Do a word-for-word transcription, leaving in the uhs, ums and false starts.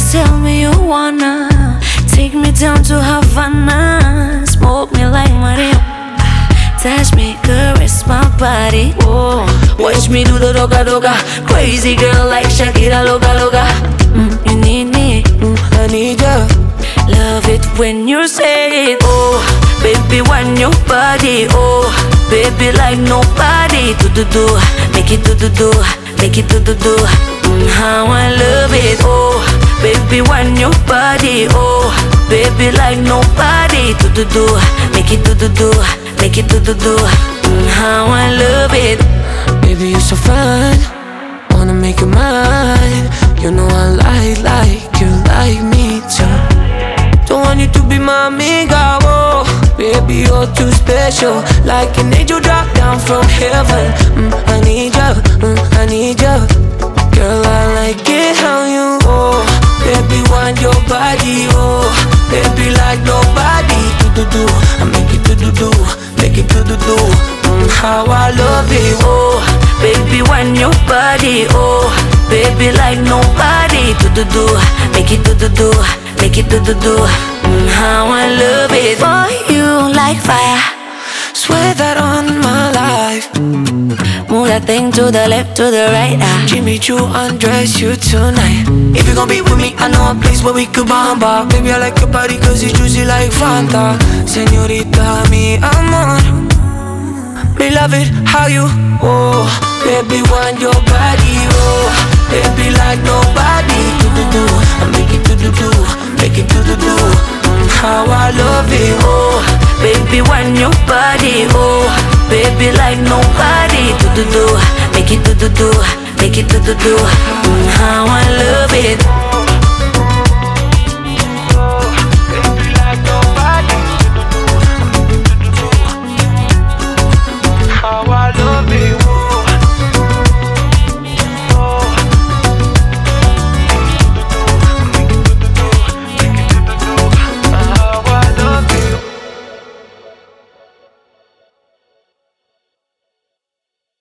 tell me you wanna take me down to Havana, smoke me like Maria, touch me, caress my body. Oh, watch me do the doga doga, crazy girl like Shakira, loga loga. Mm, you need me, mm, I need ya. Love it when you say it. Oh, baby, want your body. Oh, baby, like nobody. Do do do, make it do do do, make it do do do. Mm, how I love it. Oh, baby, want your body. Oh, baby, like nobody. Do do do, make it do do do, make it do do do. Mm, how I love it. Baby, you're so fine, wanna make you mine. You know I like, like you like me too. Don't want you to be my amiga, oh. Baby, you're too special, like an angel dropped down from heaven. mm, I need you, mm, I need you. Girl, I like it how you, oh. Baby, want your body, oh. Baby, like nobody. Do do do, I make it do do do, make it do do do. mm, How I love it, Oh, baby, want your body. Oh, baby, like nobody. Do do do, make it do do do, make it do do do. Mm, how I love it. For you like fire, swear that on my life. move that thing to the left, to the right. Ah. Jimmy Choo, undress you tonight. If you gon' be with me, I know a place where we could bamba. Baby, I like your body cause it's juicy like Fanta. Señorita, mi amor, me love it how you, oh. Baby, want your body, oh. Baby, like nobody. Do do do, I make it do do do, make it do do do. mm, How I love it, Oh, baby, want your body. Oh, baby, like nobody. Do do do, make it do do do, make it do do do. Mm, how I